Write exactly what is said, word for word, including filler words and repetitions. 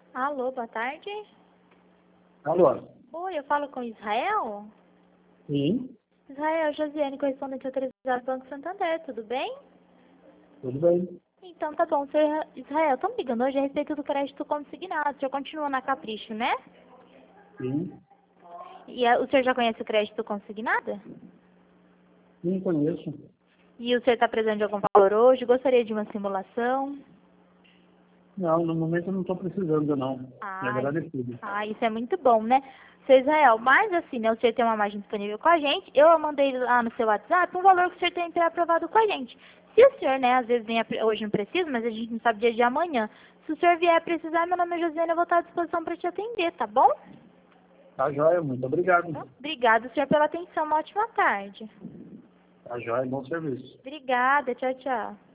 Alô, boa tarde. Alô? Oi, eu falo com Israel? Sim, Israel, Josiane, correspondente autorizado do Banco Santander, tudo bem? tudo bem. Então tá bom, senhor Israel, estamos ligando hoje a respeito do crédito consignado. O senhor continua na Capricho, né? Sim, E eh, o senhor já conhece o crédito consignado? sim, conheço. E o senhor está precisando de algum valor hoje? Gostaria de uma simulação? Não, no momento eu não estou precisando, não. Me Ah, agradecido. ah, isso é muito bom, né? Seu Israel, mas assim, né, o senhor tem uma margem disponível com a gente, eu mandei lá no seu WhatsApp um valor que o senhor tem pré-aprovado com a gente. Se o senhor, né, às vezes vem, a- hoje não precisa, mas a gente não sabe dia de amanhã. Se o senhor vier precisar, meu nome é Josiane, eu vou estar à disposição para te atender, tá bom? Tá joia, muito obrigado. Obrigada, senhor, pela atenção. Uma ótima tarde. Tá joia, bom serviço. Obrigada, tchau, tchau.